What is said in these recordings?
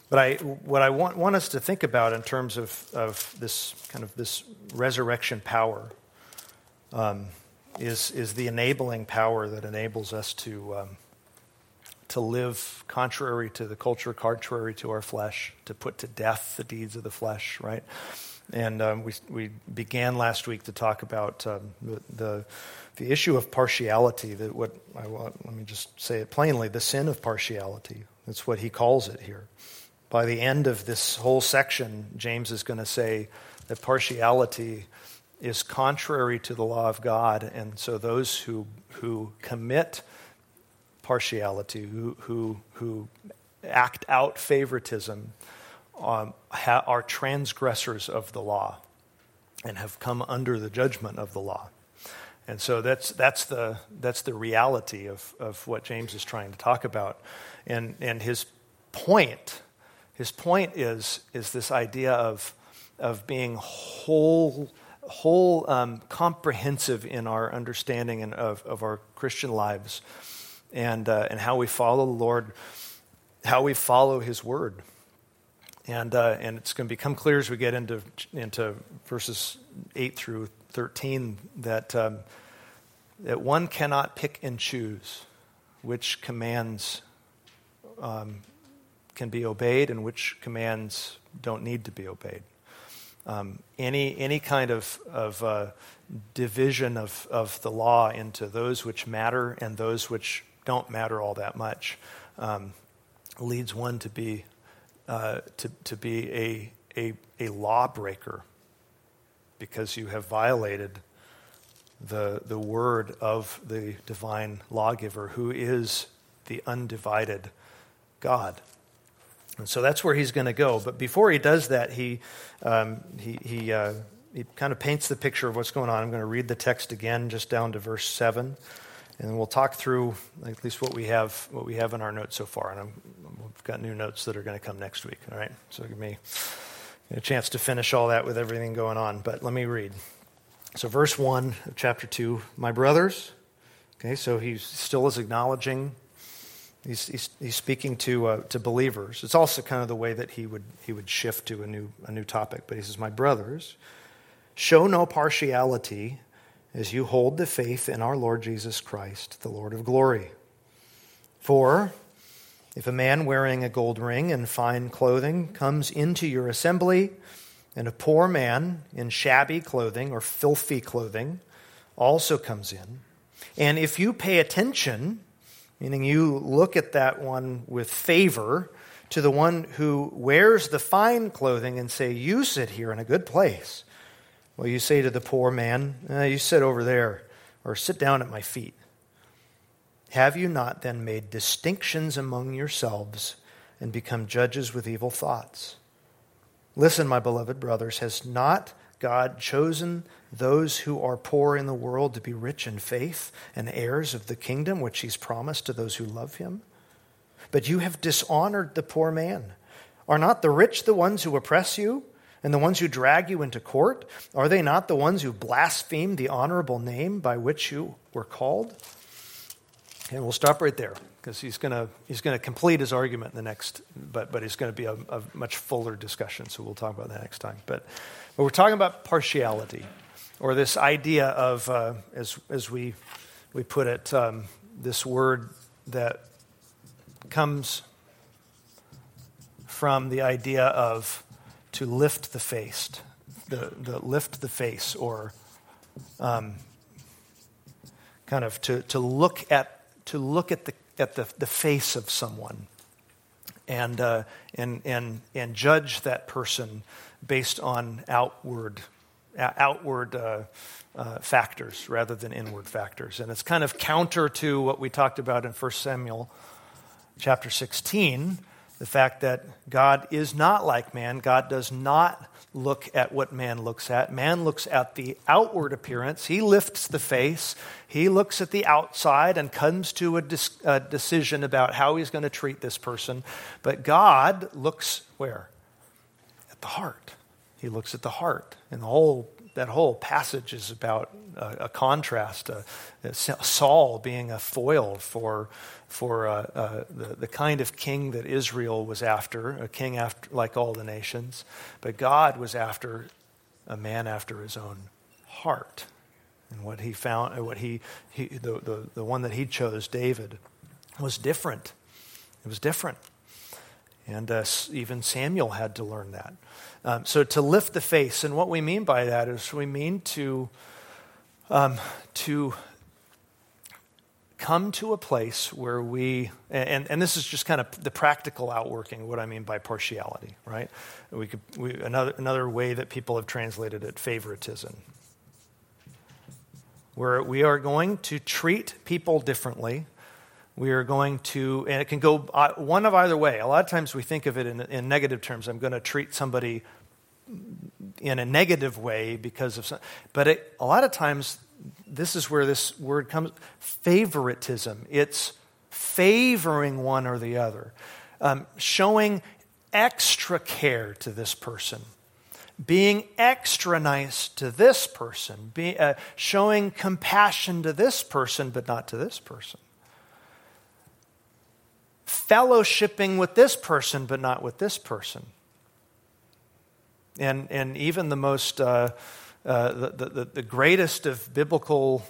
But what I want us to think about in terms of this kind of this resurrection power is the enabling power that enables us to live contrary to the culture, contrary to our flesh, to put to death the deeds of the flesh, right? And we began last week to talk about the issue of partiality. Let me just say it plainly: the sin of partiality. That's what he calls it here. By the end of this whole section, James is going to say that partiality is contrary to the law of God, and so those who commit partiality, who act out favoritism, are transgressors of the law and have come under the judgment of the law. And so that's the reality of what James is trying to talk about. And his point is this idea of being whole comprehensive in our understanding of our Christian lives, and how we follow the Lord, how we follow His Word. And it's going to become clear as we get into verses 8 through 13 that one cannot pick and choose which commands can be obeyed and which commands don't need to be obeyed. Any kind of division of the law into those which matter and those which don't matter all that much leads one to be a lawbreaker, because you have violated the word of the divine lawgiver, who is the undivided God. And so that's where he's going to go. But before he does that, he kind of paints the picture of what's going on. I'm going to read the text again, just down to verse 7, and we'll talk through at least what we have in our notes so far. And we've got new notes that are going to come next week. All right, so give me a chance to finish all that with everything going on. But let me read. So verse 1 of chapter 2, my brothers. Okay, so he still is acknowledging. He's speaking to believers. It's also kind of the way that he would shift to a new topic. But he says, my brothers, show no partiality as you hold the faith in our Lord Jesus Christ, the Lord of glory. For if a man wearing a gold ring and fine clothing comes into your assembly, and a poor man in shabby clothing or filthy clothing also comes in, and if you pay attention, meaning you look at that one with favor, to the one who wears the fine clothing and say, you sit here in a good place, well, you say to the poor man, you sit over there, or sit down at my feet. Have you not then made distinctions among yourselves and become judges with evil thoughts? Listen, my beloved brothers, has not God chosen those who are poor in the world to be rich in faith and heirs of the kingdom which He's promised to those who love Him? But you have dishonored the poor man. Are not the rich the ones who oppress you and the ones who drag you into court? Are they not the ones who blaspheme the honorable name by which you were called? And we'll stop right there, because he's going to complete his argument in the next, but it's going to be a much fuller discussion, so we'll talk about that next time. But we're talking about partiality, or this idea of, as we put it, this word that comes from the idea of to lift the face, the lift the face, or kind of to look at the face of someone, and judge that person based on outward factors rather than inward factors. And it's kind of counter to what we talked about in 1 Samuel chapter 16, the fact that God is not like man. God does not look at what man looks at. Man looks at the outward appearance. He lifts the face. He looks at the outside and comes to a decision about how he's going to treat this person. But God looks where? At the heart. He looks at the heart. And the whole whole passage is about a contrast. Saul being a foil for the kind of king that Israel was after, a king after like all the nations, but God was after a man after his own heart. And what he found, the one that he chose, David, was different. It was different. And even Samuel had to learn that. So to lift the face, and what we mean by that is we mean to come to a place where we, and this is just kind of the practical outworking of what I mean by partiality, right? Another way that people have translated it, favoritism. Where we are going to treat people differently. We are going to, and it can go one of either way. A lot of times we think of it in negative terms. I'm going to treat somebody in a negative way because of some, but a lot of times this is where this word comes, favoritism. It's favoring one or the other, showing extra care to this person, being extra nice to this person, showing compassion to this person, but not to this person. Fellowshipping with this person, but not with this person. And even the most, the greatest of biblical,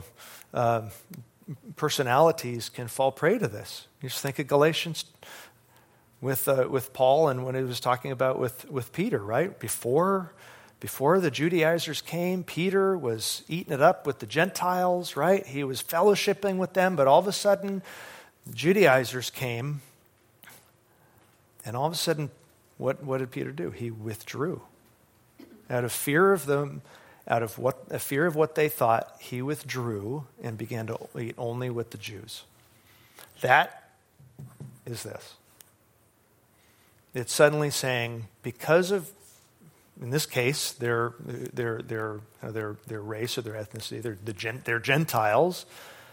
personalities can fall prey to this. You just think of Galatians with Paul and when he was talking about with Peter, right? Before the Judaizers came, Peter was eating it up with the Gentiles, right? He was fellowshipping with them, but all of a sudden, the Judaizers came, and all of a sudden, what did Peter do? He withdrew. Out of fear of them, a fear of what they thought, he withdrew and began to eat only with the Jews. That is this. It's suddenly saying, because of, in this case, their race or their ethnicity, they're Gentiles.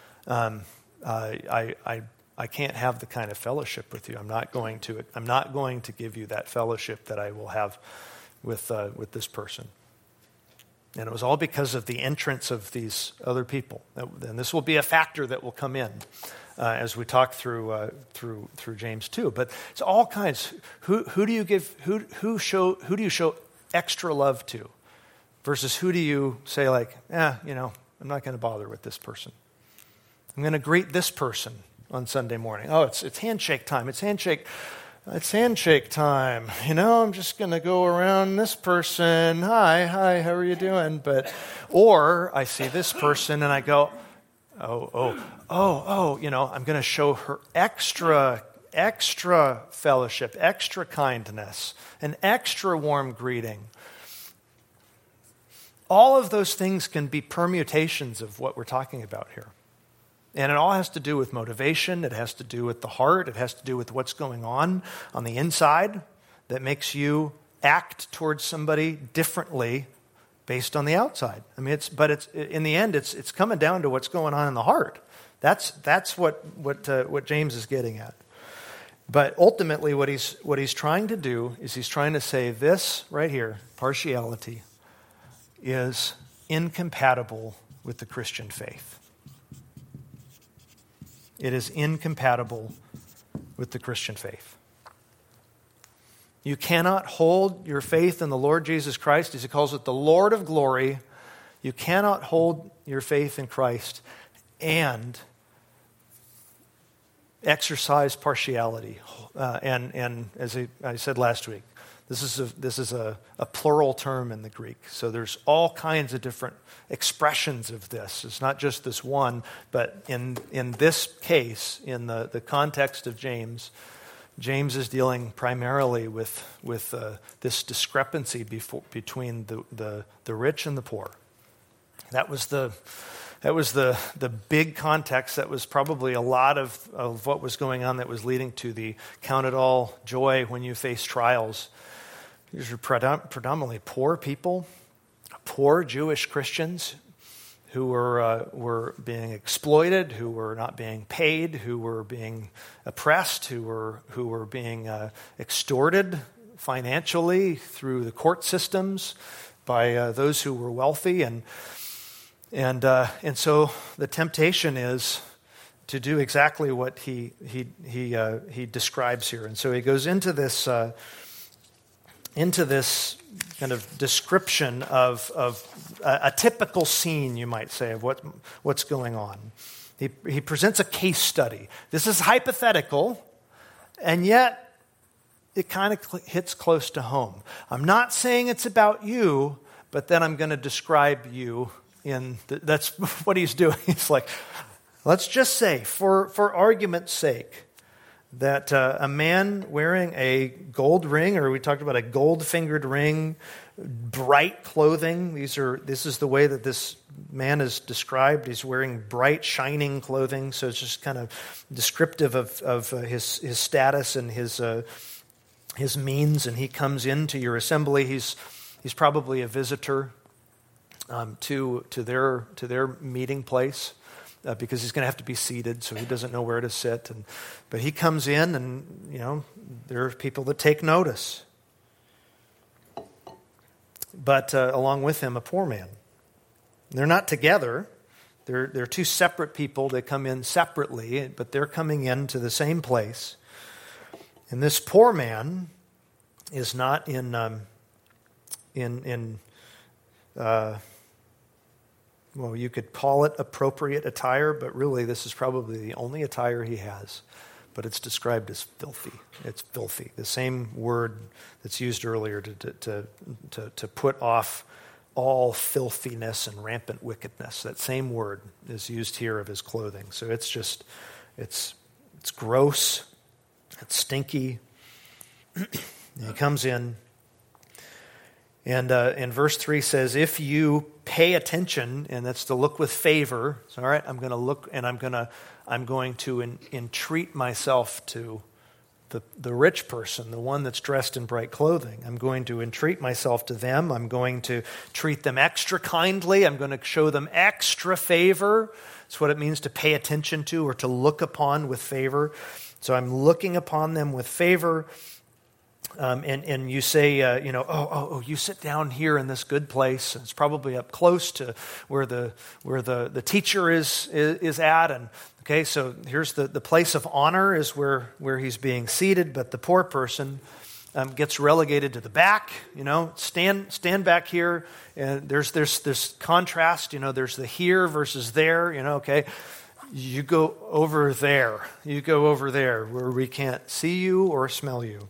I can't have the kind of fellowship with you. I'm not going to give you that fellowship that I will have with this person. And it was all because of the entrance of these other people. And this will be a factor that will come in as we talk through James 2. But it's all kinds. Who do you show extra love to, versus who do you say like, I'm not going to bother with this person. I'm going to greet this person on Sunday morning. Oh, it's handshake time. It's handshake time. I'm just going to go around this person. Hi, how are you doing? Or I see this person and I go, I'm going to show her extra fellowship, extra kindness, an extra warm greeting. All of those things can be permutations of what we're talking about here. And it all has to do with motivation. It has to do with the heart. It has to do with what's going on the inside that makes you act towards somebody differently based on the outside. I mean, it's in the end, it's coming down to what's going on in the heart. That's what James is getting at. But ultimately, what he's trying to do is he's trying to say this right here: partiality is incompatible with the Christian faith. It is incompatible with the Christian faith. You cannot hold your faith in the Lord Jesus Christ, as he calls it, the Lord of glory. You cannot hold your faith in Christ and exercise partiality. And as I said last week, this is a plural term in the Greek. So there's all kinds of different expressions of this. It's not just this one, but in this case, in the context of James is dealing primarily with this discrepancy between the rich and the poor. That was the big context. That was probably a lot of what was going on that was leading to the count it all joy when you face trials. These are predominantly poor people, poor Jewish Christians who were being exploited, who were not being paid, who were being oppressed, who were being extorted financially through the court systems. by those who were wealthy, and so the temptation is to do exactly what he describes here. And so he goes into this kind of description of a typical scene, you might say, of what's going on. He presents a case study. This is hypothetical, and yet it kind of hits close to home. I'm not saying it's about you, but then I'm going to describe you that's what he's doing. He's like, let's just say, for argument's sake, that a man wearing a gold ring, or we talked about a gold-fingered ring, bright clothing. This is the way that this man is described. He's wearing bright, shining clothing, so it's just kind of descriptive of his status and his means. And he comes into your assembly. He's probably a visitor to their meeting place. Because he's going to have to be seated, so he doesn't know where to sit. But he comes in, and there are people that take notice. But along with him, a poor man. They're not together. They're two separate people. They come in separately, but they're coming into the same place. And this poor man is not well, you could call it appropriate attire, but really this is probably the only attire he has. But it's described as filthy. It's filthy. The same word that's used earlier to put off all filthiness and rampant wickedness. That same word is used here of his clothing. So it's gross. It's stinky. He comes in. And in verse 3 says, if you pay attention, and that's to look with favor, so, all right, I'm going to look, and I'm going to entreat myself to the rich person, the one that's dressed in bright clothing. I'm going to entreat myself to them. I'm going to treat them extra kindly. I'm going to show them extra favor. That's what it means to pay attention to, or to look upon with favor. So I'm looking upon them with favor. And you say, you sit down here in this good place. It's probably up close to where the teacher is at. And okay, so here's the place of honor is where he's being seated, but the poor person gets relegated to the back. Stand back here. And there's this contrast. There's the here versus there. Okay. You go over there. You go over there where we can't see you or smell you.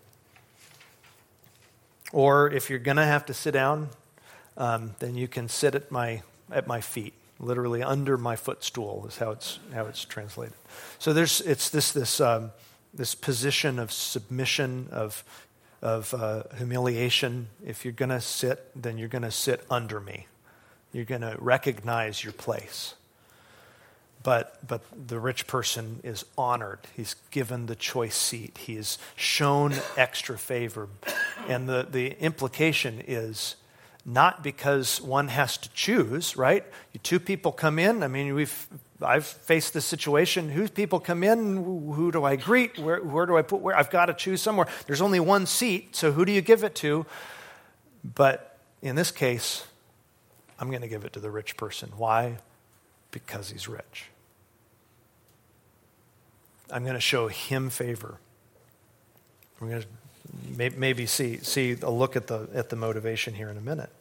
Or if you're going to have to sit down, then you can sit at my feet, literally under my footstool is how it's translated. So it's this position of submission, of humiliation. If you're going to sit, then you're going to sit under me. You're going to recognize your place. But the rich person is honored. He's given the choice seat. He is shown extra favor. And the implication is not because one has to choose, right? Two people come in. I mean, I've faced this situation. Whose people come in? Who do I greet? Where do I put where? I've got to choose somewhere. There's only one seat, so who do you give it to? But in this case, I'm going to give it to the rich person. Why? Because he's rich. I'm going to show him favor. We're going to maybe see a look at the motivation here in a minute.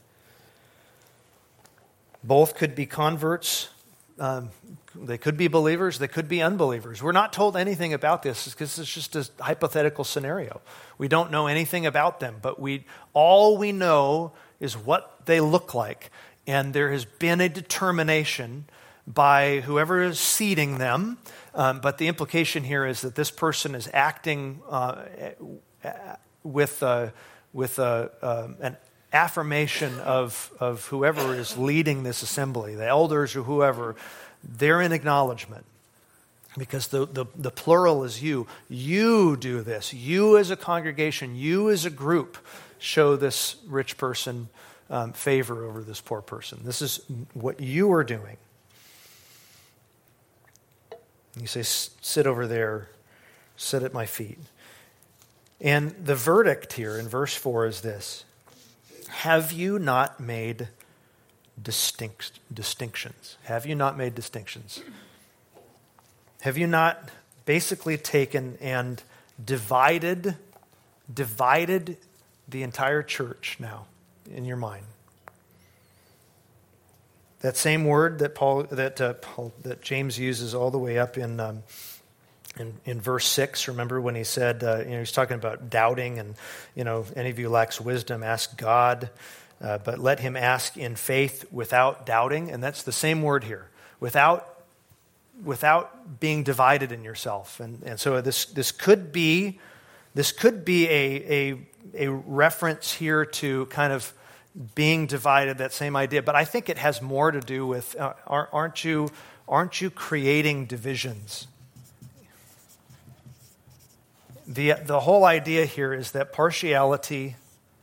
Both could be converts. They could be believers. They could be unbelievers. We're not told anything about this because it's just a hypothetical scenario. We don't know anything about them, but all we know is what they look like. And there has been a determination by whoever is seating them. But the implication here is that this person is acting with an affirmation of whoever is leading this assembly, the elders or whoever. They're in acknowledgement. Because the plural is you. You do this. You as a congregation, you as a group show this rich person favor over this poor person. This is what you are doing. You say, sit over there, sit at my feet. And the verdict here in verse 4 is this. have you not made distinctions? Have you not made distinctions? Have you not basically taken and divided the entire church now in your mind? That same word that James uses all the way up in verse 6, remember when he said, he's talking about doubting, and, any of you lacks wisdom, ask God, but let him ask in faith without doubting. And that's the same word here, without being divided in yourself. And so this could be a reference here to kind of being divided, that same idea. But I think it has more to do with, aren't you creating divisions? The whole idea here is that partiality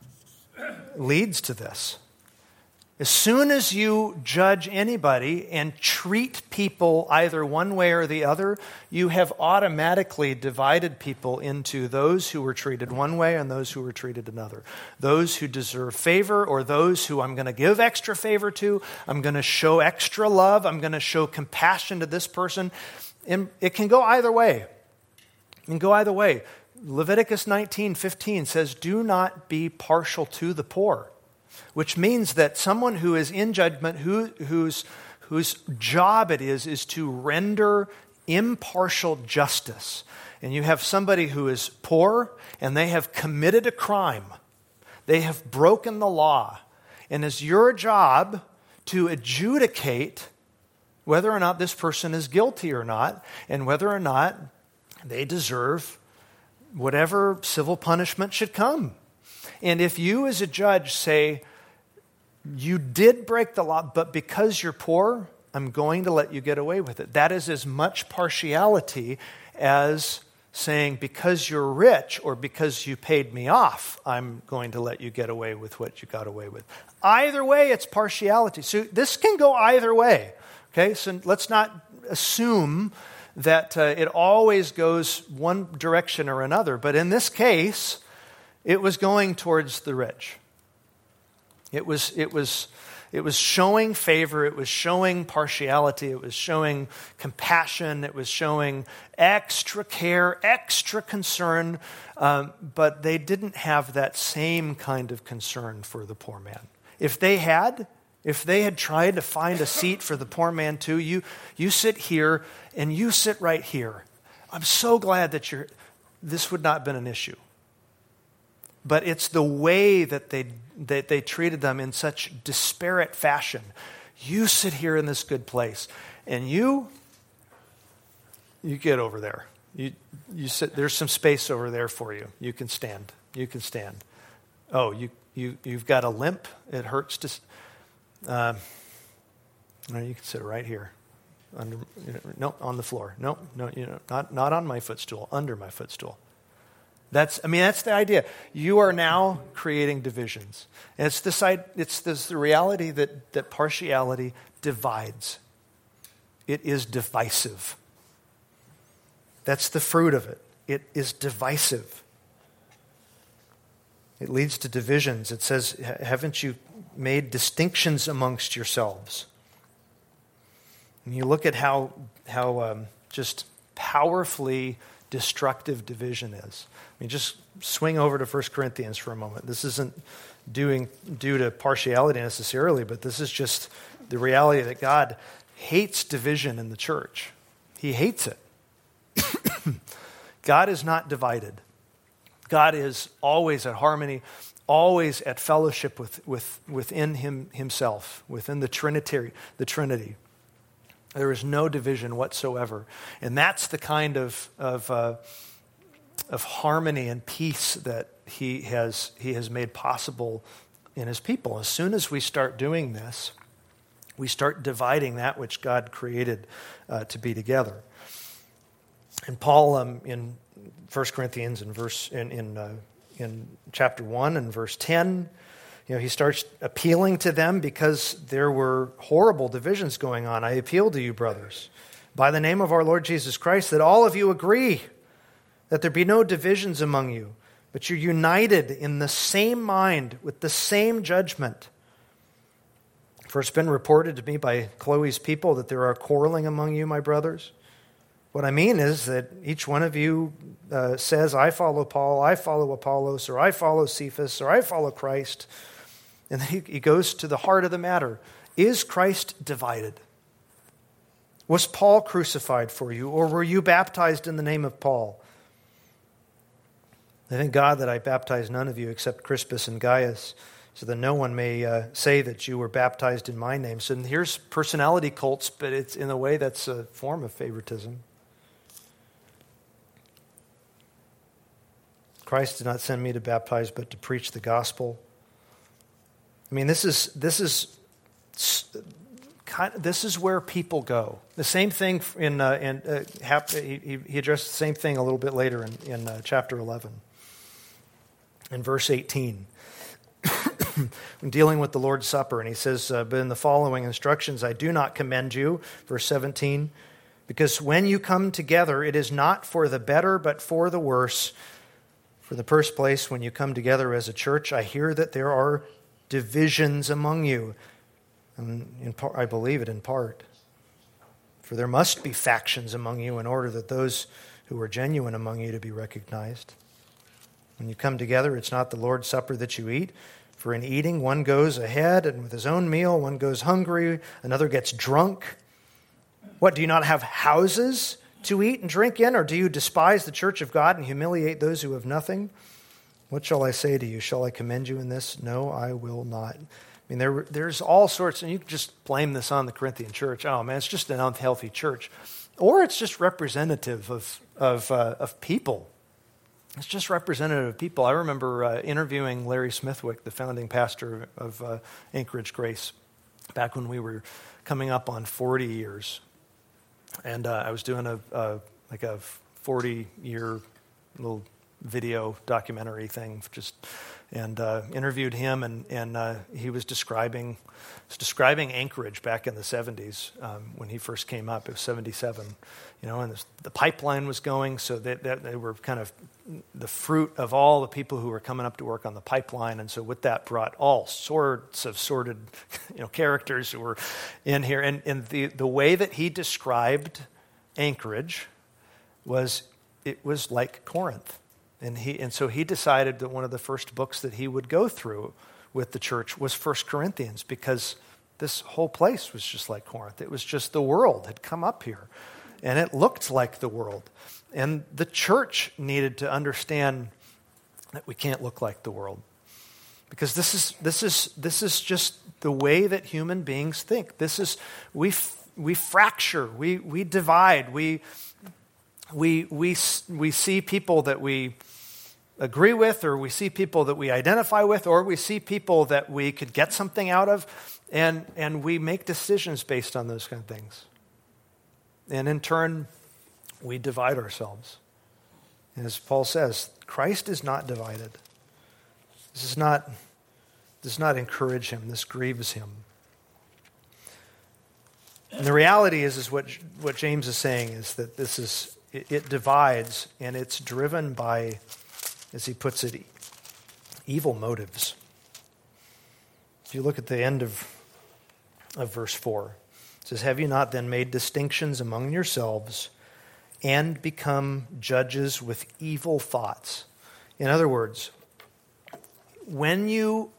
leads to this. As soon as you judge anybody and treat people either one way or the other, you have automatically divided people into those who were treated one way and those who were treated another. Those who deserve favor, or those who I'm going to give extra favor to. I'm going to show extra love. I'm going to show compassion to this person. And it can go either way. It can go either way. Leviticus 19:15 says, do not be partial to the poor. Which means that someone who is in judgment, whose job it is to render impartial justice. And you have somebody who is poor and they have committed a crime. They have broken the law. And it's your job to adjudicate whether or not this person is guilty or not, and whether or not they deserve whatever civil punishment should come. And if you as a judge say, you did break the law, but because you're poor, I'm going to let you get away with it. That is as much partiality as saying, because you're rich or because you paid me off, I'm going to let you get away with what you got away with. Either way, it's partiality. So this can go either way. Okay, so let's not assume that it always goes one direction or another. But in this case, it was going towards the rich. It was showing favor. It was showing partiality. It was showing compassion. It was showing extra care, extra concern. But they didn't have that same kind of concern for the poor man. If they had tried to find a seat for the poor man too, you sit here and you sit right here. I'm so glad that this would not have been an issue. But it's the way that they treated them in such disparate fashion. You sit here in this good place, and you get over there. You sit. There's some space over there for you. You can stand. You can stand. Oh, you've got a limp. It hurts to. No, you can sit right here. No, on the floor. No, not on my footstool. Under my footstool. That's the idea. You are now creating divisions. And it's the reality that partiality divides. It is divisive. That's the fruit of it. It is divisive. It leads to divisions. It says, haven't you made distinctions amongst yourselves? And you look at how just powerfully destructive division is. I mean, just swing over to 1 Corinthians for a moment. This isn't due to partiality necessarily, but this is just the reality that God hates division in the church. He hates it. God is not divided. God is always at harmony, always at fellowship within himself, within the Trinity. There is no division whatsoever. And that's the kind of harmony and peace that he has made possible in his people. As soon as we start doing this, we start dividing that which God created to be together. And Paul in 1 Corinthians in chapter 1 and verse 10, he starts appealing to them because there were horrible divisions going on. I appeal to you, brothers, by the name of our Lord Jesus Christ, that all of you agree, that there be no divisions among you, but you're united in the same mind with the same judgment. For it's been reported to me by Chloe's people that there are quarreling among you, my brothers. What I mean is that each one of you says, I follow Paul, I follow Apollos, or I follow Cephas, or I follow Christ. And then he goes to the heart of the matter. Is Christ divided? Was Paul crucified for you, or were you baptized in the name of Paul? I thank God that I baptized none of you except Crispus and Gaius, so that no one may say that you were baptized in my name. So here's personality cults, but it's in a way that's a form of favoritism. Christ did not send me to baptize, but to preach the gospel. I mean, this is where people go. The same thing he addressed the same thing a little bit later in chapter 11, in verse 18, when dealing with the Lord's Supper, and he says, "But in the following instructions, I do not commend you." Verse 17, "Because when you come together, it is not for the better, but for the worse. For the first place, when you come together as a church, I hear that there are divisions among you." And I believe it in part. "For there must be factions among you in order that those who are genuine among you to be recognized. When you come together, it's not the Lord's Supper that you eat. For in eating, one goes ahead, and with his own meal, one goes hungry, another gets drunk. What, do you not have houses to eat and drink in? Or do you despise the church of God and humiliate those who have nothing? What shall I say to you? Shall I commend you in this? No, I will not." I mean, there's all sorts, and you can just blame this on the Corinthian church. Oh man, it's just an unhealthy church, or it's just representative of people. It's just representative of people. I remember interviewing Larry Smithwick, the founding pastor of Anchorage Grace, back when we were coming up on 40 years, and I was doing a 40-year little video documentary thing, and interviewed him, and he was describing Anchorage back in the 70s when he first came up. It was 77, and the pipeline was going, so that they were kind of the fruit of all the people who were coming up to work on the pipeline, and so with that brought all sorts of sordid, characters who were in here, and the way that he described Anchorage was like Corinth. And so he decided that one of the first books that he would go through with the church was 1 Corinthians, because this whole place was just like Corinth. It was just the world had come up here, and it looked like the world. And the church needed to understand that we can't look like the world, because this is just the way that human beings think. We fracture, we divide, we see people that we agree with, or we see people that we identify with, or we see people that we could get something out of, and we make decisions based on those kind of things. And in turn, we divide ourselves. And as Paul says, Christ is not divided. This does not encourage him. This grieves him. And the reality is what James is saying is that it divides, and it's driven by, as he puts it, evil motives. If you look at the end of verse 4, it says, "Have you not then made distinctions among yourselves and become judges with evil thoughts?" In other words, when you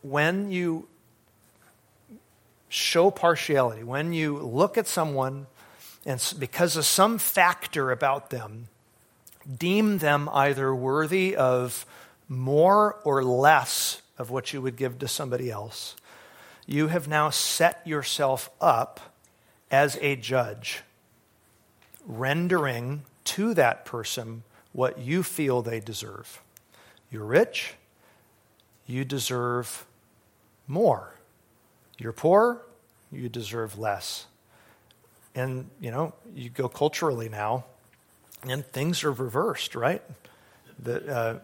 show partiality, when you look at someone and because of some factor about them, deem them either worthy of more or less of what you would give to somebody else, you have now set yourself up as a judge, rendering to that person what you feel they deserve. You're rich, you deserve more. You're poor, you deserve less. And, you go culturally now, and things are reversed, right? The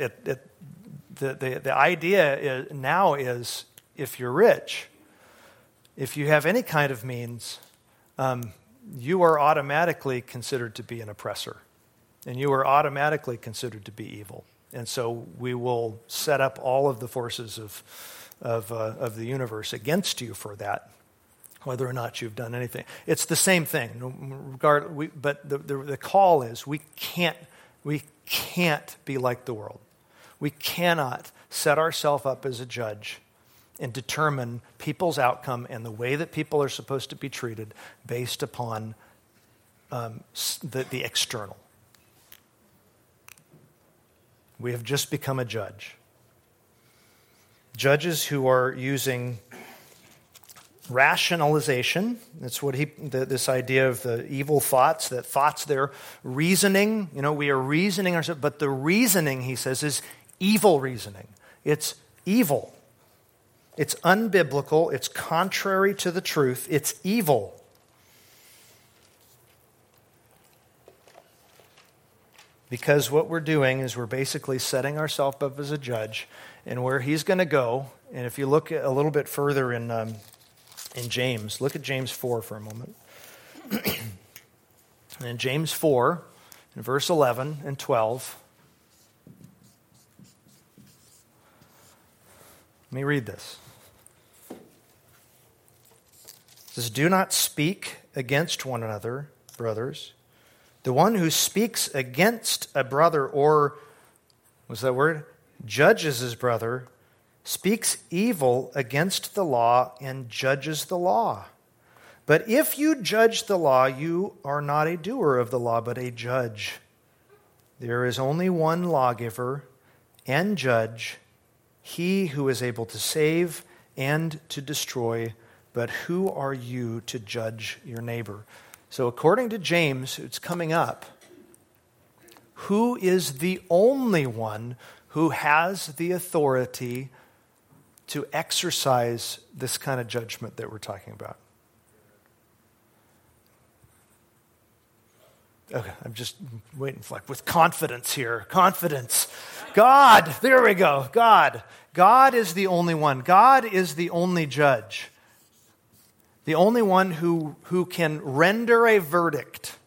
idea now is, if you're rich, if you have any kind of means, you are automatically considered to be an oppressor, and you are automatically considered to be evil. And so we will set up all of the forces of the universe against you for that, whether or not you've done anything. It's the same thing. But the call is we can't be like the world. We cannot set ourselves up as a judge and determine people's outcome and the way that people are supposed to be treated based upon the external. We have just become a judge. Judges who are using rationalization. That's what this idea of the evil thoughts, that thoughts they're reasoning. We are reasoning ourselves, but the reasoning, he says, is evil reasoning. It's evil. It's unbiblical. It's contrary to the truth. It's evil. Because what we're doing is we're basically setting ourselves up as a judge, and where he's going to go, and if you look a little bit further in James, look at James 4 for a moment. And in James 4, in verse 11 and 12, let me read this. It says, "Do not speak against one another, brothers. The one who speaks against a brother, or, what's that word? Judges his brother, speaks evil against the law and judges the law. But if you judge the law, you are not a doer of the law, but a judge. There is only one lawgiver and judge, he who is able to save and to destroy. But who are you to judge your neighbor?" So according to James, it's coming up. Who is the only one who has the authority to exercise this kind of judgment that we're talking about? Okay, I'm just waiting with confidence here. Confidence. God, there we go. God. God is the only one. God is the only judge. The only one who can render a verdict.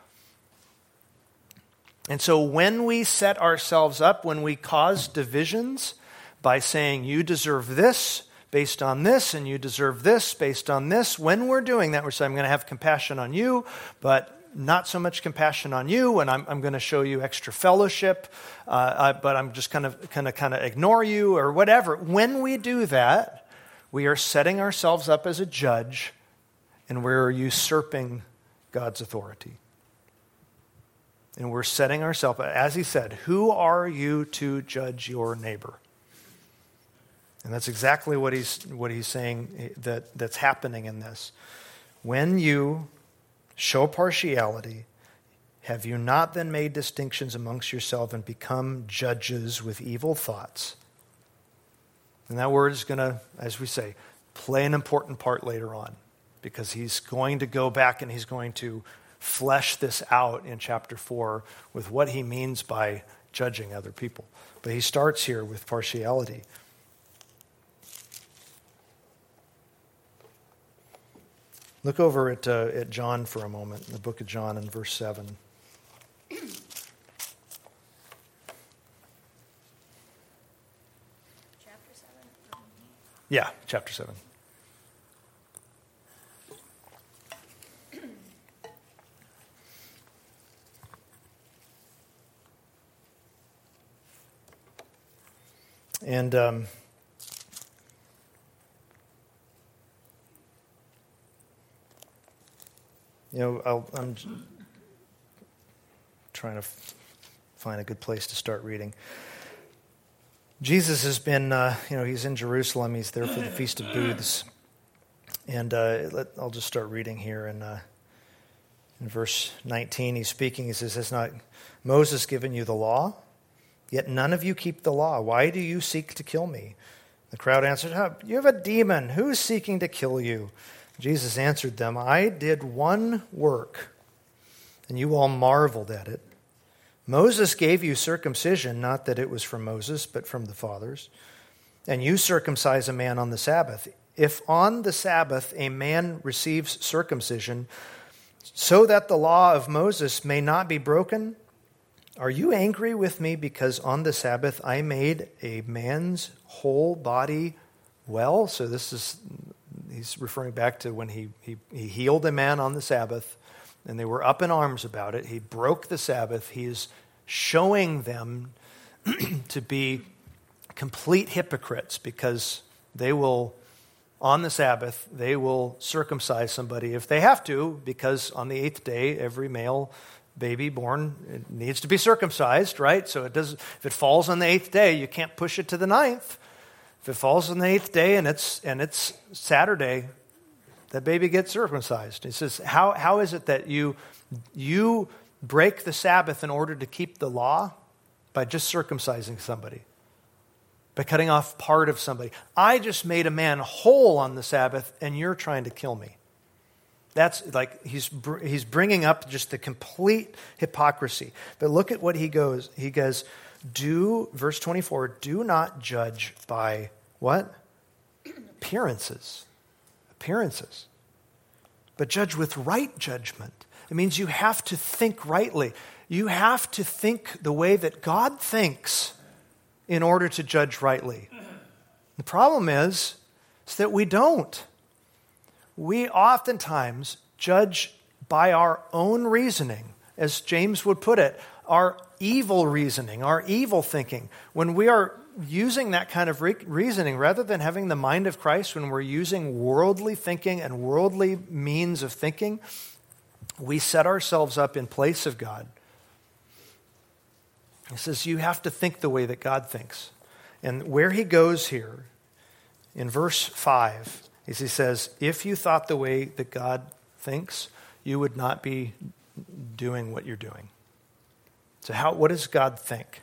And so when we set ourselves up, when we cause divisions by saying, you deserve this based on this, and you deserve this based on this, when we're doing that, we're saying, I'm going to have compassion on you, but not so much compassion on you, and I'm going to show you extra fellowship, but I'm just kind of ignore you or whatever. When we do that, we are setting ourselves up as a judge, and we're usurping God's authority. And we're setting ourselves, as he said, who are you to judge your neighbor? And that's exactly what he's saying that's happening in this. When you show partiality, have you not then made distinctions amongst yourselves and become judges with evil thoughts? And that word is going to, as we say, play an important part later on, because he's going to go back and he's going to flesh this out in chapter 4 with what he means by judging other people. But he starts here with partiality. Look over at John for a moment, in the book of John in verse 7. Yeah, chapter 7. And I'm trying to find a good place to start reading. Jesus has been, he's in Jerusalem. He's there for the Feast of Booths. And I'll just start reading here. In verse 19, he's speaking. He says, "Has not Moses given you the law? Yet none of you keep the law. Why do you seek to kill me?" The crowd answered, "You have a demon. Who is seeking to kill you?" Jesus answered them, "I did one work, and you all marveled at it. Moses gave you circumcision, not that it was from Moses, but from the fathers. And you circumcise a man on the Sabbath. If on the Sabbath a man receives circumcision, so that the law of Moses may not be broken, Are you angry with me because on the Sabbath I made a man's whole body well? So he's referring back to when he healed a man on the Sabbath, and they were up in arms about it. He broke the Sabbath. He is showing them to be complete hypocrites because they will, on the Sabbath, they will circumcise somebody if they have to, because on the 8th day, every male baby born needs to be circumcised, right? So if it falls on the 8th day, you can't push it to the 9th. If it falls on the 8th day and it's Saturday, that baby gets circumcised. He says, how is it that you break the Sabbath in order to keep the law? By just circumcising somebody, by cutting off part of somebody. I just made a man whole on the Sabbath, and you're trying to kill me. That's like he's bringing up just the complete hypocrisy. But look at what he goes. He goes, verse 24, do not judge by what? Appearances. But judge with right judgment. It means you have to think rightly. You have to think the way that God thinks in order to judge rightly. The problem is that we don't. We oftentimes judge by our own reasoning, as James would put it, our evil reasoning, our evil thinking. When we are using that kind of reasoning, rather than having the mind of Christ, when we're using worldly thinking and worldly means of thinking, we set ourselves up in place of God. He says you have to think the way that God thinks. And where he goes here, in verse 5, is he says, if you thought the way that God thinks, you would not be doing what you're doing. So what does God think?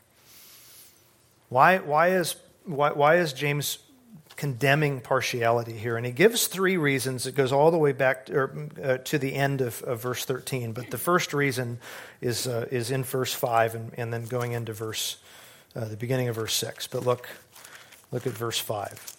Why is James condemning partiality here? And he gives 3 reasons. It goes all the way back to the end of verse 13. But the first reason is in verse 5 and then going into the beginning of verse 6. But look at verse 5.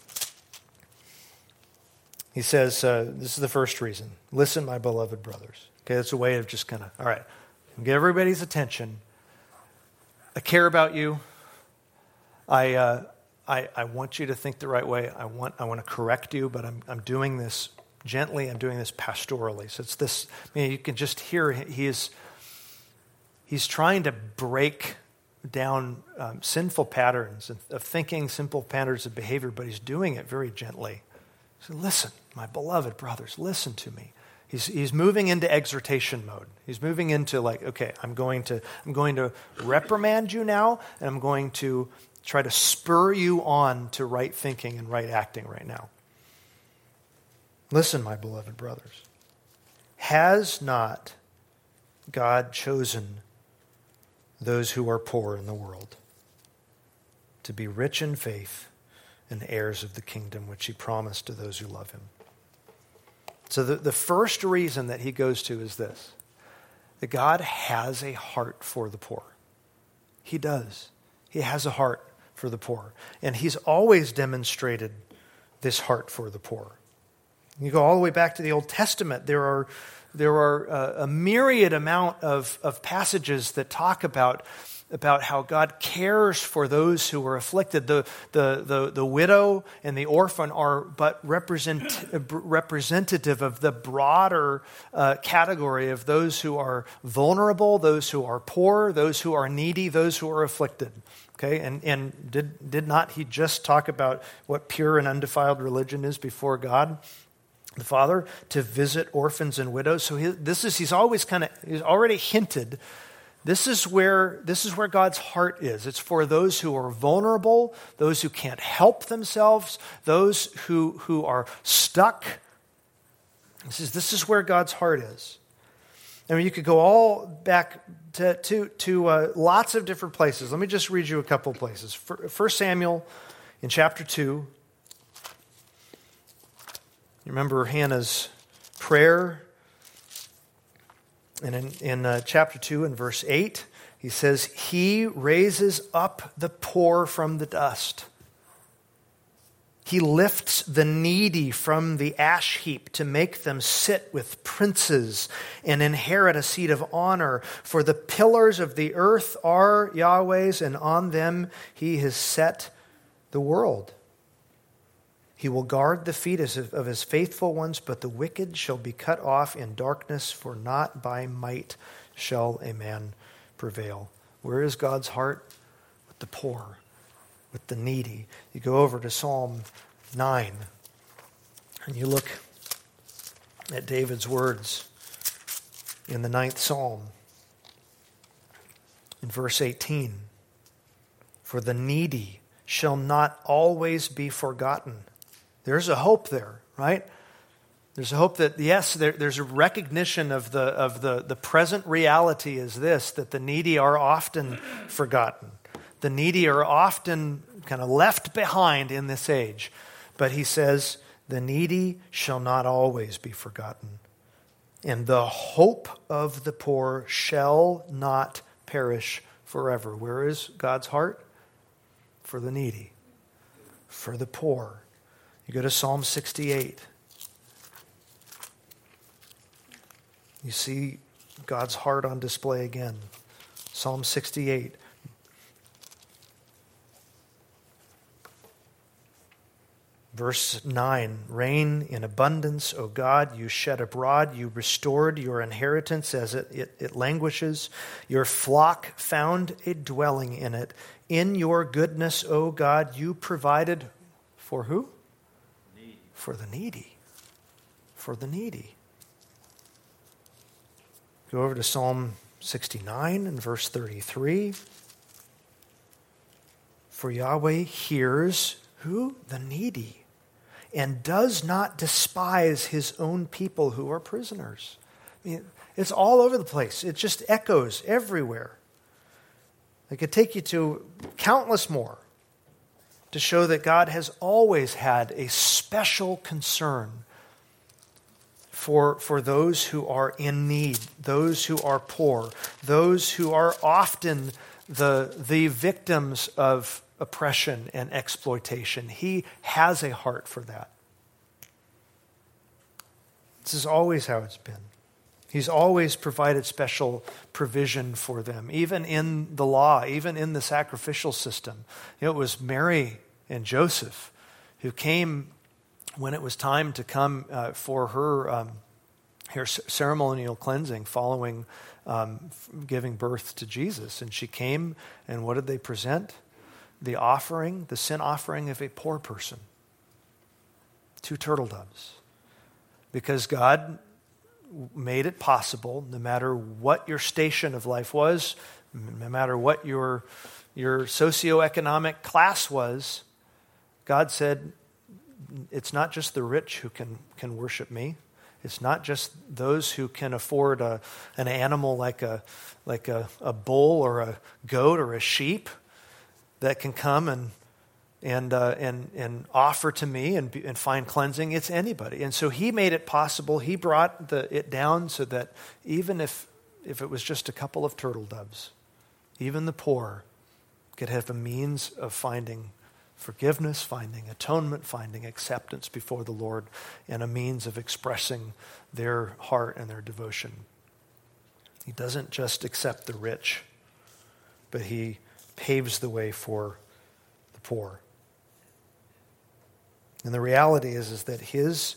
He says, this is the first reason. Listen, my beloved brothers. Okay, that's a way of just kind of, all right, get everybody's attention. I care about you. I want you to think the right way. I want to correct you, but I'm doing this gently. I'm doing this pastorally. So it's this. You can just hear he's trying to break down sinful patterns of thinking, simple patterns of behavior, but he's doing it very gently. So listen, my beloved brothers, listen to me. He's moving into exhortation mode. He's moving into like, okay, I'm going to reprimand you now, and I'm going to try to spur you on to right thinking and right acting right now. Listen, my beloved brothers. Has not God chosen those who are poor in the world to be rich in faith and heirs of the kingdom which he promised to those who love him? So the first reason that he goes to is this, that God has a heart for the poor. He does. He has a heart for the poor. And he's always demonstrated this heart for the poor. You go all the way back to the Old Testament. There are a myriad amount of passages that talk about how God cares for those who are afflicted. The widow and the orphan are but representative of the broader category of those who are vulnerable, those who are poor, those who are needy, those who are afflicted. Okay, and did not he just talk about what pure and undefiled religion is before God the Father, to visit orphans and widows? So he's already hinted. This is where God's heart is. It's for those who are vulnerable, those who can't help themselves, those who are stuck. This is where God's heart is. I mean, you could go all back to lots of different places. Let me just read you a couple places. 1 Samuel in chapter 2. You remember Hannah's prayer? And in chapter 2 and verse 8, he says, he raises up the poor from the dust. He lifts the needy from the ash heap to make them sit with princes and inherit a seat of honor. For the pillars of the earth are Yahweh's, and on them he has set the world. He will guard the feet of his faithful ones, but the wicked shall be cut off in darkness, for not by might shall a man prevail. Where is God's heart? With the poor, with the needy. You go over to Psalm 9, and you look at David's words in the 9th Psalm, in verse 18. For the needy shall not always be forgotten. There's a hope there, right? There's a hope that, yes, there's a recognition of the present reality is this, that the needy are often forgotten. The needy are often kind of left behind in this age. But he says, the needy shall not always be forgotten. And the hope of the poor shall not perish forever. Where is God's heart? For the needy, for the poor. You go to Psalm 68. You see God's heart on display again. Psalm 68. Verse 9, rain in abundance, O God, you shed abroad, you restored your inheritance as it languishes. Your flock found a dwelling in it. In your goodness, O God, you provided for who? Needy. For the needy. For the needy. Go over to Psalm 69 and verse 33. For Yahweh hears who? The needy. And does not despise his own people who are prisoners. I mean, it's all over the place. It just echoes everywhere. I could take you to countless more to show that God has always had a special concern for those who are in need, those who are poor, those who are often the victims of oppression and exploitation. He has a heart for that. This is always how it's been. He's always provided special provision for them, even in the law, even in the sacrificial system. It was Mary and Joseph who came when it was time to come for her ceremonial cleansing following giving birth to Jesus. And she came, and what did they present? The offering, the sin offering of a poor person. 2 turtle doves. Because God made it possible, no matter what your station of life was, no matter what your socioeconomic class was, God said, it's not just the rich who can worship me. It's not just those who can afford an animal like a bull or a goat or a sheep that can come and offer to me and find cleansing. It's anybody. And so he made it possible. He brought it down so that even if it was just a couple of turtle doves, even the poor could have a means of finding forgiveness, finding atonement, finding acceptance before the Lord, and a means of expressing their heart and their devotion. He doesn't just accept the rich, but he paves the way for the poor. And the reality is that his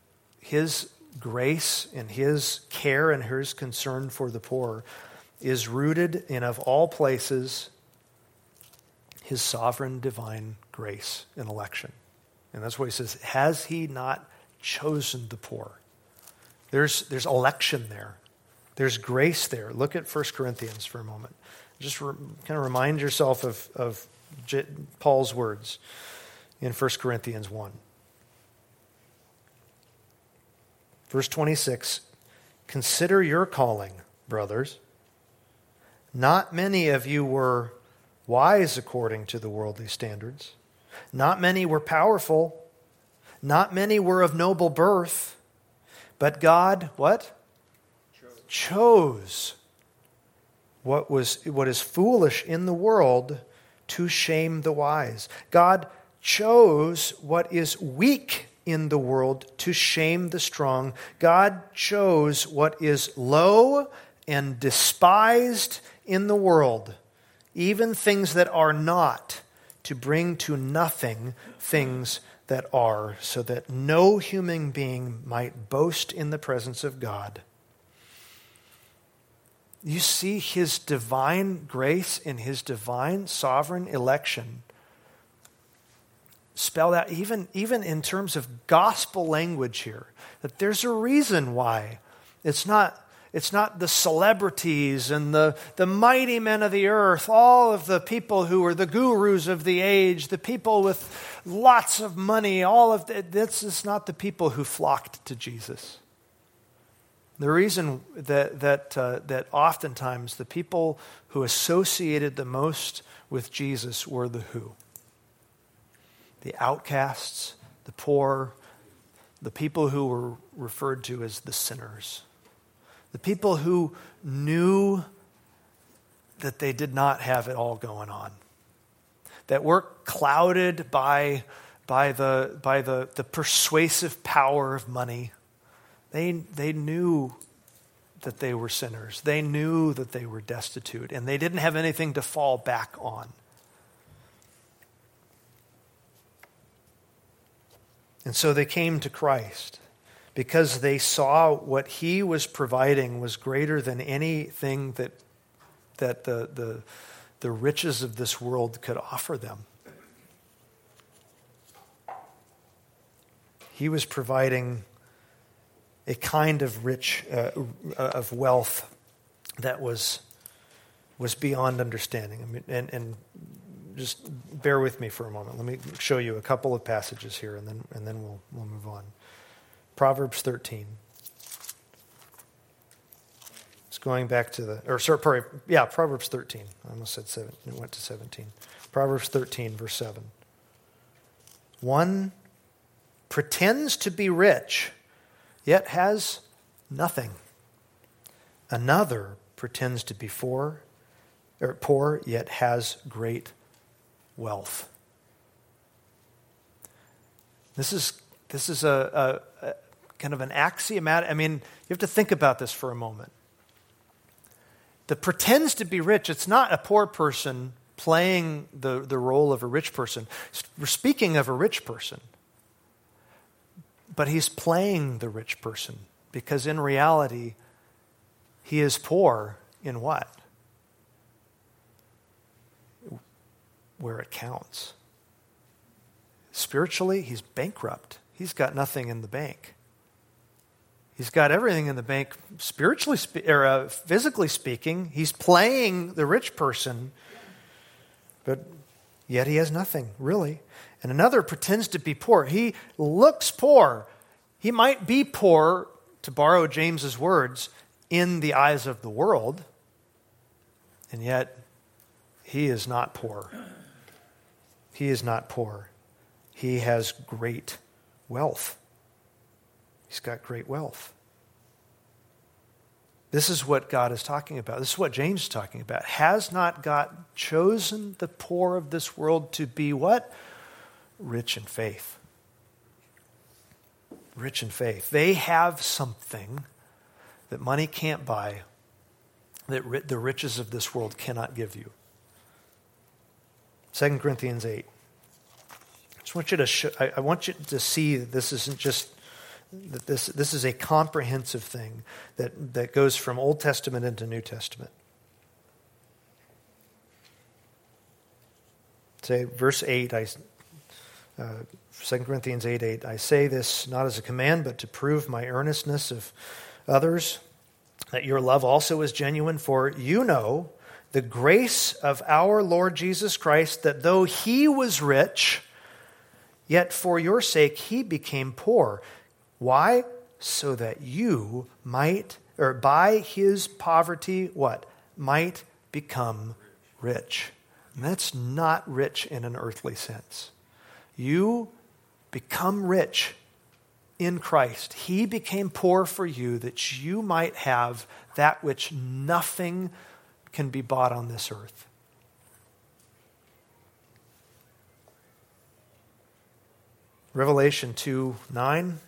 grace and his care and his concern for the poor is rooted in, of all places, his sovereign divine grace and election. And that's what he says, has he not chosen the poor? There's election there. There's grace there. Look at 1 Corinthians for a moment. Just kind of remind yourself of Paul's words in 1 Corinthians 1. Verse 26, consider your calling, brothers. Not many of you were wise according to the worldly standards. Not many were powerful. Not many were of noble birth. But God, what? Chose what is foolish in the world to shame the wise. God chose what is weak in the world to shame the strong. God chose what is low and despised in the world, even things that are not, to bring to nothing things that are, so that no human being might boast in the presence of God. You see his divine grace in his divine sovereign election spelled out even in terms of gospel language here, that there's a reason why it's not the celebrities and the mighty men of the earth, all of the people who are the gurus of the age, the people with lots of money, all of this is not the people who flocked to Jesus. The reason that oftentimes the people who associated the most with Jesus were the who? The outcasts, the poor, the people who were referred to as the sinners. The people who knew that they did not have it all going on. That were clouded by the persuasive power of money. They knew that they were sinners. They knew that they were destitute, and they didn't have anything to fall back on. And so they came to Christ because they saw what he was providing was greater than anything that the riches of this world could offer them. He was providing a kind of of wealth that was beyond understanding. I mean, and just bear with me for a moment. Let me show you a couple of passages here, and then we'll move on. Proverbs 13. It's going back to Proverbs 13. I almost said 7. It went to 17. Proverbs 13, verse 7. One pretends to be rich, yet has nothing. Another pretends to be poor, yet has great wealth. This is a kind of an axiomatic. I mean, you have to think about this for a moment. The pretends to be rich, it's not a poor person playing the role of a rich person. We're speaking of a rich person. But he's playing the rich person because in reality, he is poor in what? Where it counts. Spiritually, he's bankrupt. He's got nothing in the bank. He's got everything in the bank spiritually or physically speaking. He's playing the rich person, but yet he has nothing, really. And another pretends to be poor. He looks poor. He might be poor, to borrow James's words, in the eyes of the world, and yet he is not poor. He is not poor. He has great wealth. He's got great wealth. This is what God is talking about. This is what James is talking about. Has not God chosen the poor of this world to be what? Rich in faith. Rich in faith. They have something that money can't buy, that the riches of this world cannot give you. 2 Corinthians 8. I want you to see that this isn't just that this is a comprehensive thing that goes from Old Testament into New Testament. Say verse 8, 2 Corinthians 8:8. I say this not as a command, but to prove my earnestness of others, that your love also is genuine. For you know the grace of our Lord Jesus Christ, that though he was rich, yet for your sake he became poor. Why? So that you might, or by his poverty, what? Might become rich. And that's not rich in an earthly sense. You become rich in Christ. He became poor for you that you might have that which nothing can be bought on this earth. Revelation 2:9,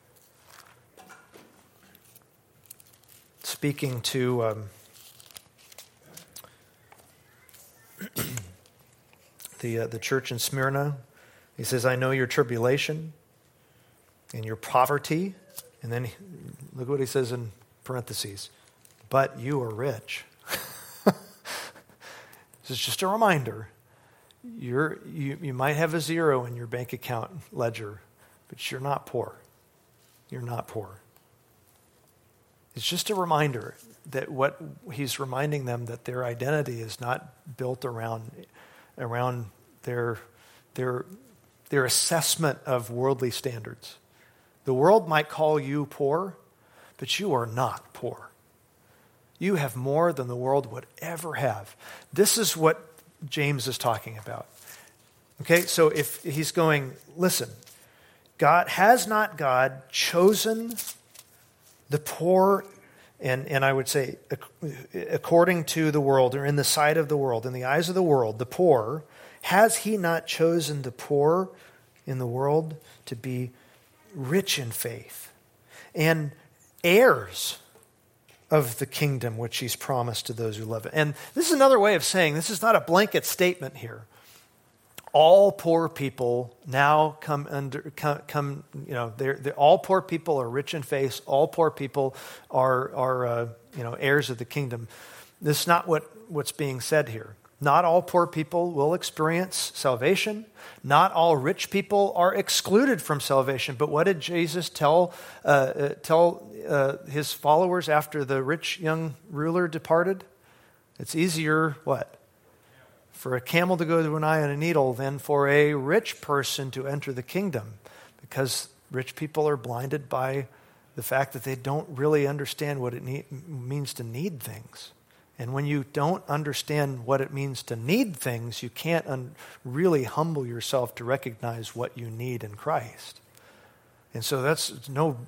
speaking to the church in Smyrna, he says, I know your tribulation and your poverty. And then look what he says in parentheses, but you are rich. This is just a reminder. You might have a zero in your bank account ledger, but you're not poor. You're not poor. It's just a reminder that what he's reminding them that their identity is not built around their assessment of worldly standards. The world might call you poor, but you are not poor. You have more than the world would ever have. This is what James is talking about. Okay, so if he's going, listen, has not God chosen the poor, and I would say according to the world, or in the sight of the world, in the eyes of the world, the poor, has he not chosen the poor in the world to be rich in faith and heirs of the kingdom which he's promised to those who love it? And this is another way of saying, this is not a blanket statement here. All poor people now all poor people are rich in faith. All poor people are heirs of the kingdom. This is not what's being said here. Not all poor people will experience salvation. Not all rich people are excluded from salvation. But what did Jesus tell his followers after the rich young ruler departed? It's easier, what? For a camel to go through an eye of a needle than for a rich person to enter the kingdom. Because rich people are blinded by the fact that they don't really understand what it means to need things. And when you don't understand what it means to need things, you can't really humble yourself to recognize what you need in Christ. And so that's no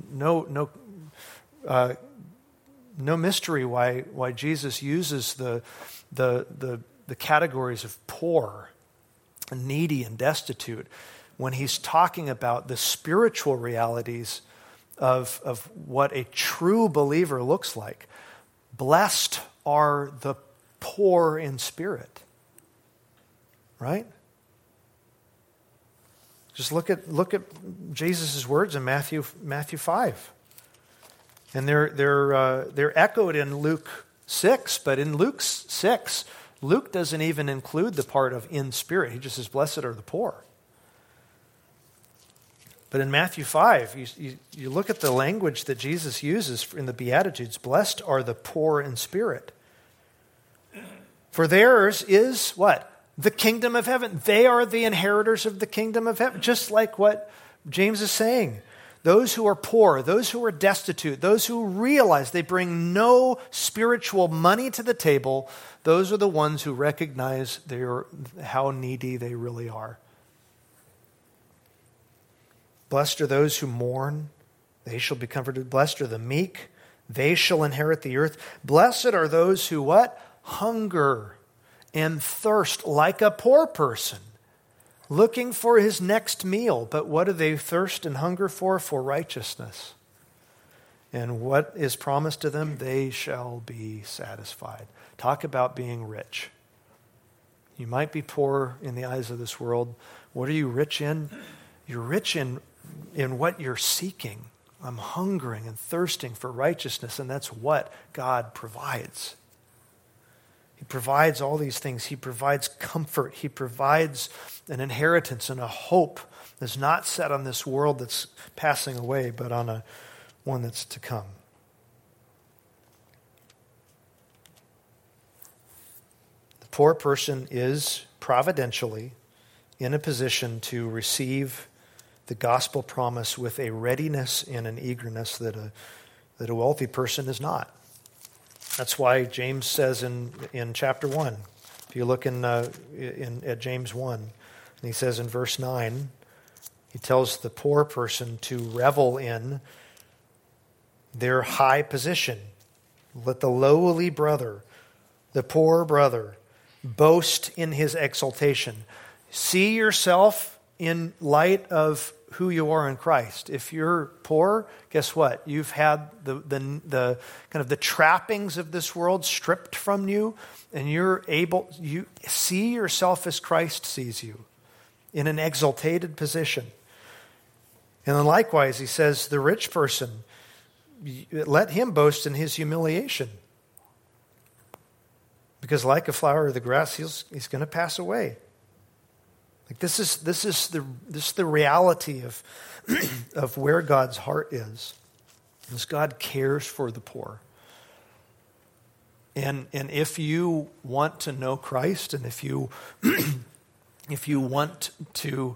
mystery why Jesus uses the categories of poor, needy, and destitute when he's talking about the spiritual realities of what a true believer looks like. Blessed are the poor in spirit. Right? Just look at Jesus' words in Matthew 5. And they're echoed in Luke 6, but in Luke 6, Luke doesn't even include the part of in spirit. He just says, blessed are the poor. But in Matthew 5, you look at the language that Jesus uses in the Beatitudes. Blessed are the poor in spirit. For theirs is what? The kingdom of heaven. They are the inheritors of the kingdom of heaven. Just like what James is saying. Those who are poor, those who are destitute, those who realize they bring no spiritual money to the table, those are the ones who recognize how needy they really are. Blessed are those who mourn, they shall be comforted. Blessed are the meek, they shall inherit the earth. Blessed are those who what? Hunger and thirst like a poor person, looking for his next meal. But what do they thirst and hunger for? For righteousness. And what is promised to them? They shall be satisfied. Talk about being rich. You might be poor in the eyes of this world. What are you rich in? You're rich in what you're seeking. I'm hungering and thirsting for righteousness, and that's what God provides. He provides all these things. He provides comfort. He provides an inheritance and a hope that's not set on this world that's passing away, but on one that's to come. The poor person is providentially in a position to receive the gospel promise with a readiness and an eagerness that a wealthy person is not. That's why James says in chapter 1, if you look at James 1, and he says in verse 9, he tells the poor person to revel in their high position. Let the lowly brother, the poor brother, boast in his exaltation. See yourself in light of who you are in Christ. If you're poor, guess what? You've had the kind of the trappings of this world stripped from you, and you see yourself as Christ sees you, in an exaltated position. And then likewise, he says, the rich person, let him boast in his humiliation. Because like a flower of the grass, he's going to pass away. Like this is the reality of of where God's heart is. Is God cares for the poor. And if you want to know Christ, and if you if you want to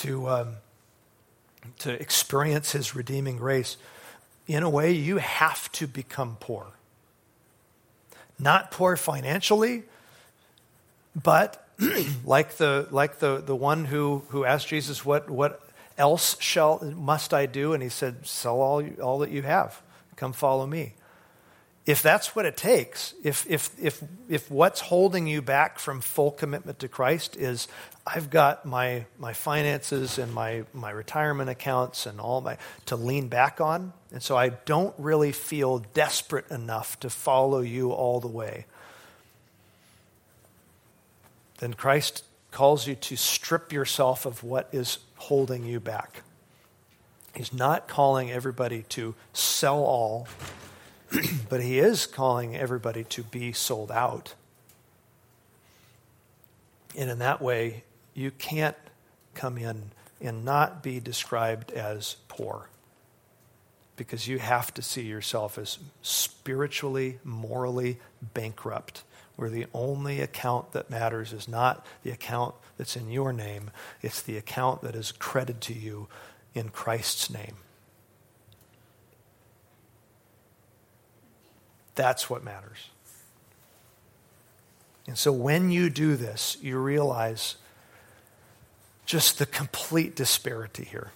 experience his redeeming grace, in a way you have to become poor. Not poor financially, but like the one who asked Jesus, what else must I do? And he said, sell all that you have. Come follow me. If that's what it takes, if what's holding you back from full commitment to Christ is I've got my finances and my retirement accounts and to lean back on, and so I don't really feel desperate enough to follow you all the way, then Christ calls you to strip yourself of what is holding you back. He's not calling everybody to sell all, but he is calling everybody to be sold out. And in that way, you can't come in and not be described as poor, because you have to see yourself as spiritually, morally bankrupt, where the only account that matters is not the account that's in your name, it's the account that is credited to you in Christ's name. That's what matters. And so when you do this, you realize just the complete disparity here.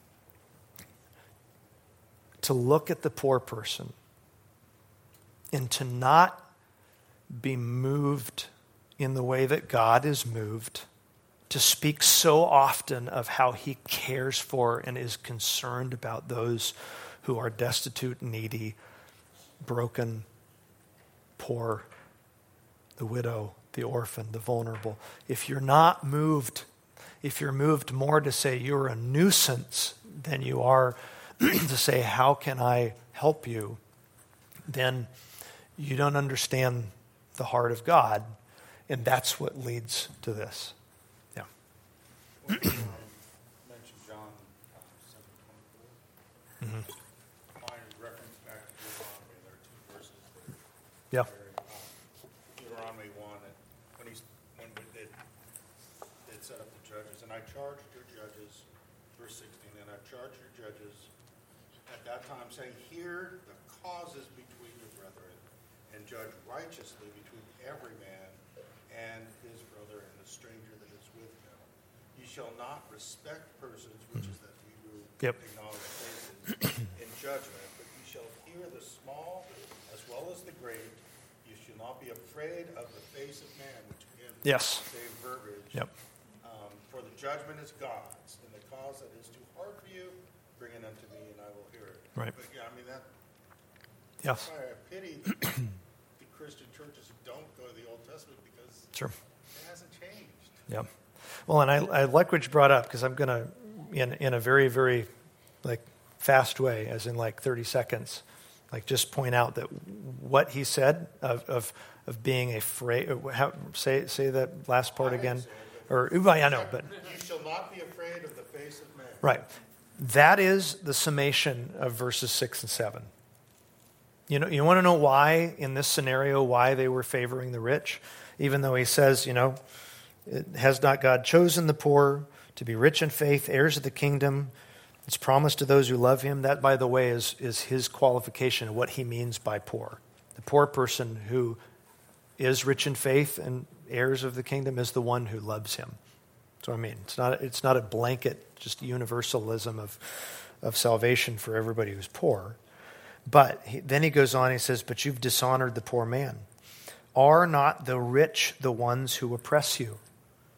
To look at the poor person and to not be moved in the way that God is moved, to speak so often of how he cares for and is concerned about those who are destitute, needy, broken, poor, the widow, the orphan, the vulnerable. If you're not moved, if you're moved more to say you're a nuisance than you are to say, how can I help you, then you don't understand the heart of God, and that's what leads to this. Yeah. Well, mentioned John 7:24. Mm-hmm. Mine reference back to Deuteronomy. There are two verses there. Yeah. Deuteronomy 1, and when we did set up the judges, and I charged your judges, verse 16, and I charged your judges at that time, saying, hear the causes between your brethren, and judge righteously between every man and his brother and the stranger that is with him. You shall not respect persons, which is that Hebrew acknowledge faces, in judgment, but you shall hear the small as well as the great. You shall not be afraid of the face of man, which again same verbiage. Yep. For the judgment is God's, and the cause that is too hard for you, bring it unto me, and I will hear it. Right. But yeah, I mean that. Yes. I pity the Christian churches who don't go to the Old Testament because it hasn't changed. Yeah. Well, and I like what you brought up, because I'm going to, in a very, very fast way, as in 30 seconds, just point out that what he said of being afraid. Say that last part again. Or I know, but you shall not be afraid of the face of man. Right. That is the summation of verses 6 and 7. You want to know why, in this scenario, why they were favoring the rich? Even though he says, has not God chosen the poor to be rich in faith, heirs of the kingdom? It's promised to those who love him. That, by the way, is his qualification of what he means by poor. The poor person who is rich in faith and heirs of the kingdom is the one who loves him. That's what I mean. It's not a blanket, just universalism of salvation for everybody who's poor. But then he goes on, he says, but you've dishonored the poor man. Are not the rich the ones who oppress you?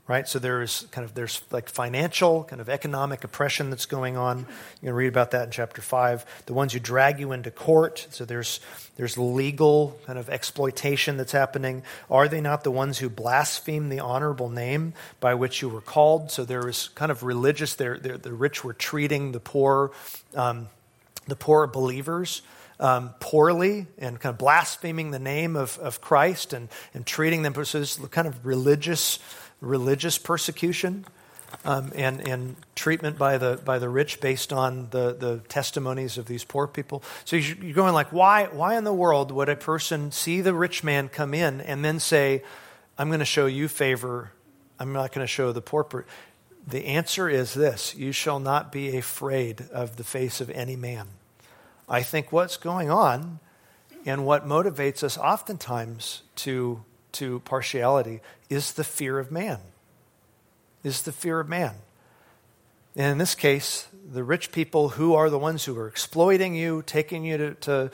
right? So there's like financial, kind of economic oppression that's going on. You can read about that in chapter 5. The ones who drag you into court, so there's legal kind of exploitation that's happening. Are they not the ones who blaspheme the honorable name by which you were called? So there is kind of religious, the rich were treating the poor believers poorly and kind of blaspheming the name of Christ and treating them. So this kind of religious persecution and treatment by the rich based on the testimonies of these poor people. So you're going like, why in the world would a person see the rich man come in and then say, I'm going to show you favor, I'm not going to show the poor person? The answer is this: you shall not be afraid of the face of any man. I think what's going on and what motivates us oftentimes to partiality is the fear of man. Is the fear of man. And in this case, the rich people who are the ones who are exploiting you, taking you to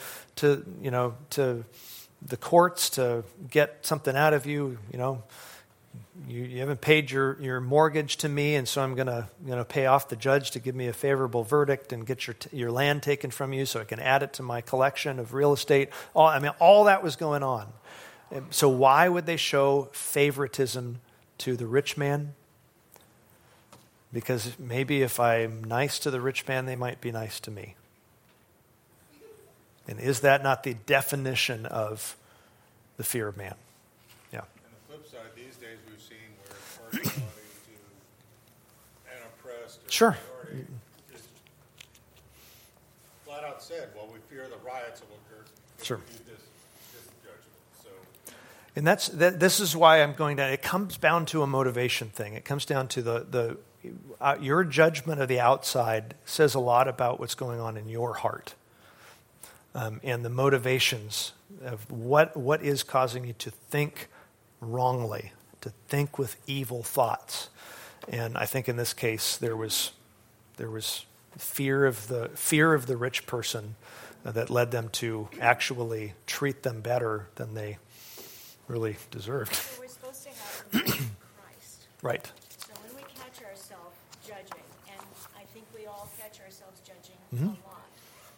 the courts to get something out of you, you haven't paid your mortgage to me, and so I'm going to pay off the judge to give me a favorable verdict and get your land taken from you so I can add it to my collection of real estate. All that was going on. So why would they show favoritism to the rich man? Because maybe if I'm nice to the rich man, they might be nice to me. And is that not the definition of the fear of man? Yeah. On the flip side, these days we've seen where partiality to an oppressed or Sure. minority is flat out said, well, we fear the riots that will occur if Sure. we do this judgment. So, And this is why I'm going down. It comes down to a motivation thing. It comes down to your judgment of the outside says a lot about what's going on in your heart, and the motivations of what is causing you to think wrongly, to think with evil thoughts. And I think in this case there was fear of the rich person that led them to actually treat them better than they really deserved. So we're supposed to have the mind of Christ. Right. So when we catch ourselves judging, and I think we all catch ourselves judging Mm-hmm. a lot,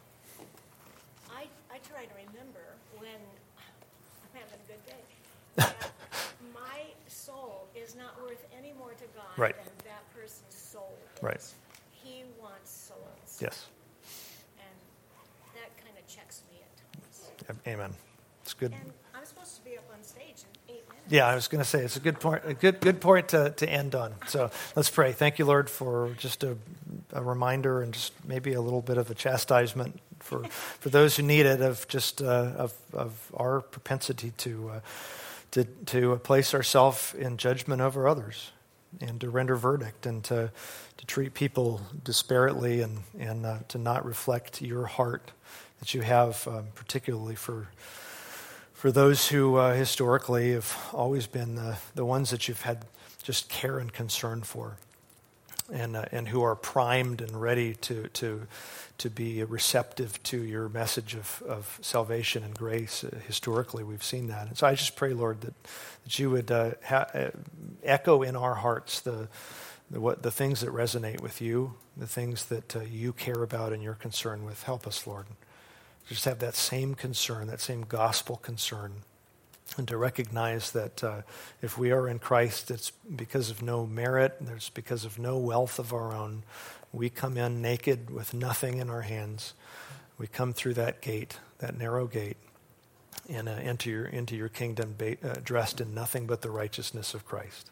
I try to remember when I'm having a good day, that my soul is not worth any more to God Right. than that person's soul is. Right. He wants souls. Yes. And that kind of checks me at times. Amen. It's good. And I'm supposed to be up on stage in 8 minutes. Yeah, I was going to say it's a good point. A good point to end on. So let's pray. Thank you, Lord, for just a reminder and just maybe a little bit of a chastisement for those who need it of just of our propensity to place ourselves in judgment over others and to render verdict and to treat people disparately and to not reflect your heart that you have, particularly for those who historically have always been the ones that you've had just care and concern for, and who are primed and ready to be receptive to your message of salvation and grace. Historically, we've seen that. And so I just pray, Lord, that you would echo in our hearts the things that resonate with you, the things that you care about and you're concerned with. Help us, Lord. Just have that same concern, that same gospel concern, and to recognize that if we are in Christ, it's because of no merit, it's because of no wealth of our own. We come in naked with nothing in our hands. We come through that gate, that narrow gate, and into your kingdom dressed in nothing but the righteousness of Christ.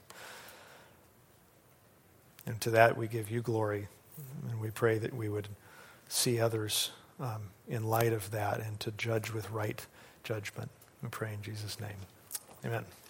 And to that we give you glory, and we pray that we would see others in light of that and to judge with right judgment. We pray in Jesus' name. Amen.